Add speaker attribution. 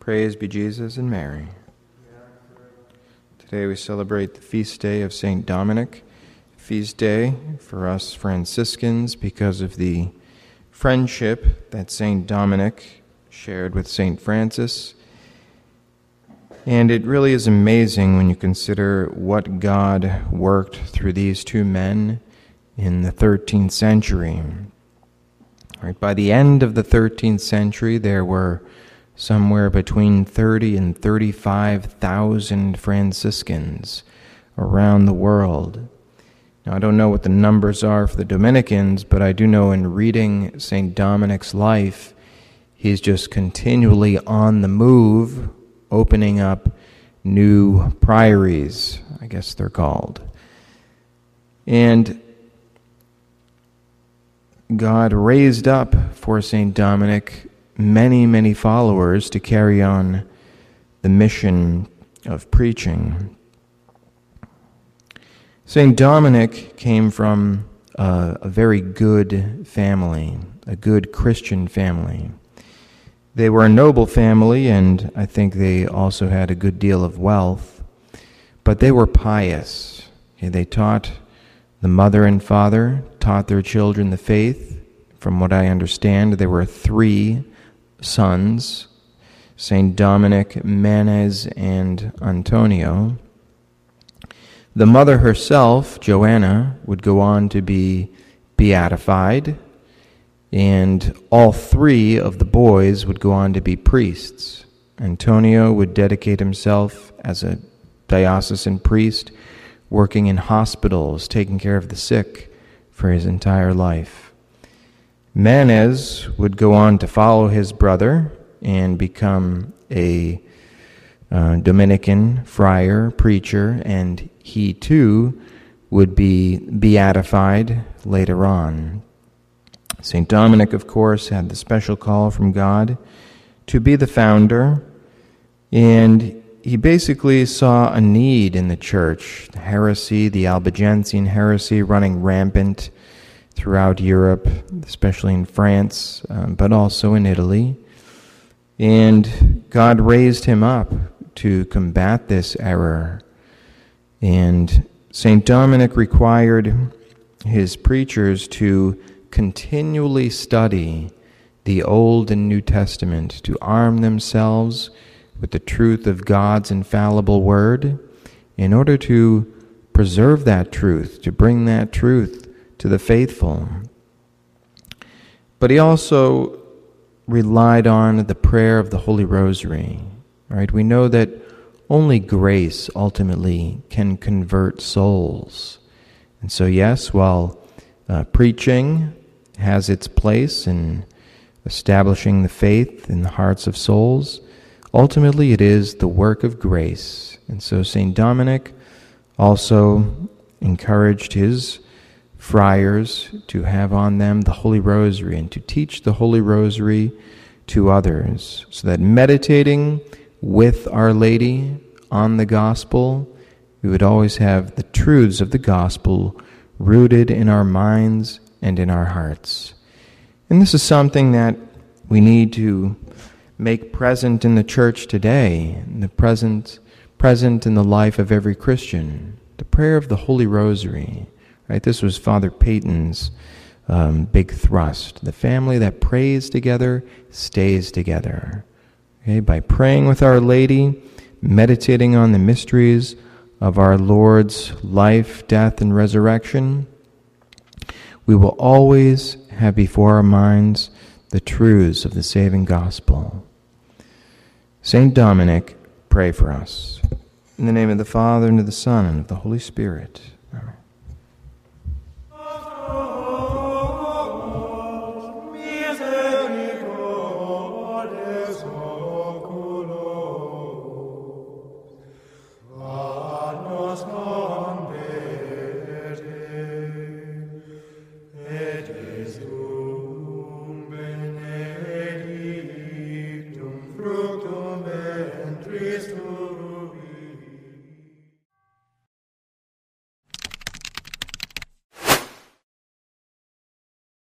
Speaker 1: Praise be Jesus and Mary. Today we celebrate the feast day of St. Dominic, feast day for us Franciscans because of the friendship that St. Dominic shared with St. Francis. And it really is amazing when you consider what God worked through these two men in the 13th century. Right, by the end of the 13th century, there were somewhere between 30 and 35,000 Franciscans around the world. Now, I don't know what the numbers are for the Dominicans, but I do know in reading St. Dominic's life, he's just continually on the move, opening up new priories, I guess they're called. And God raised up for St. Dominic many followers to carry on the mission of preaching. St. Dominic came from a very good family, a good Christian family. They were a noble family, and I think they also had a good deal of wealth, but they were pious. Okay, they taught, the mother and father taught their children the faith. From what I understand, there were 3 sons, St. Dominic, Manes, and Antonio. The mother herself, Joanna, would go on to be beatified, and all 3 of the boys would go on to be priests. Antonio would dedicate himself as a diocesan priest, working in hospitals, taking care of the sick for his entire life. Manes would go on to follow his brother and become a Dominican friar, preacher, and he too would be beatified later on. St. Dominic, of course, had the special call from God to be the founder, and he basically saw a need in the church. The heresy, the Albigensian heresy, running rampant throughout Europe, especially in France, but also in Italy. And God raised him up to combat this error. And St. Dominic required his preachers to continually study the Old and New Testament, to arm themselves with the truth of God's infallible word in order to preserve that truth, to bring that truth to the faithful. But he also relied on the prayer of the Holy Rosary. Right? We know that only grace ultimately can convert souls. And so yes, while preaching has its place in establishing the faith in the hearts of souls, ultimately it is the work of grace. And so St. Dominic also encouraged his friars to have on them the Holy Rosary and to teach the Holy Rosary to others, so that meditating with Our Lady on the Gospel, we would always have the truths of the Gospel rooted in our minds and in our hearts. And this is something that we need to make present in the church today, present in the life of every Christian, the prayer of the Holy Rosary. Right? This was Father Peyton's big thrust. The family that prays together stays together. Okay? By praying with Our Lady, meditating on the mysteries of our Lord's life, death, and resurrection, we will always have before our minds the truths of the saving gospel. St. Dominic, pray for us. In the name of the Father, and of the Son, and of the Holy Spirit. Amen.
Speaker 2: Fructum ventris tuum,